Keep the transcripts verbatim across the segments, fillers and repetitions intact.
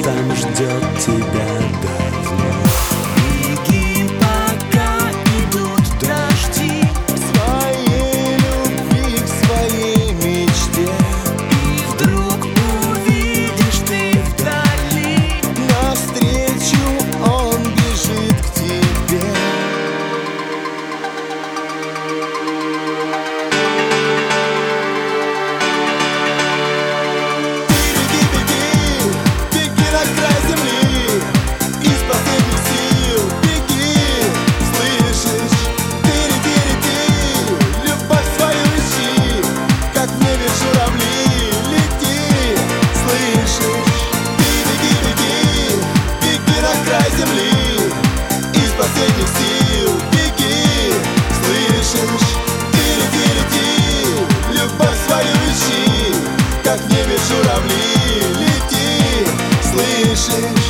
там ждет тебя давно. Беги, пока идут дожди, своей любви к своей мечте. и вдруг увидишь ты вдали, Навстречу он бежит к тебе. Как в небе журавли, лети, слышишь?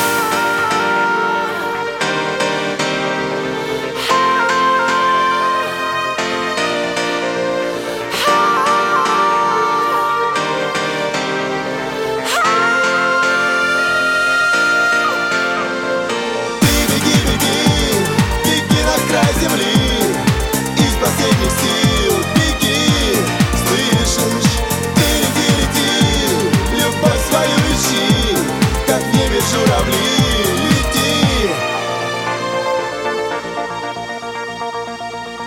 Ты беги, беги, беги на край земли, из последних сил беги, слышишь? Как в небе журавли.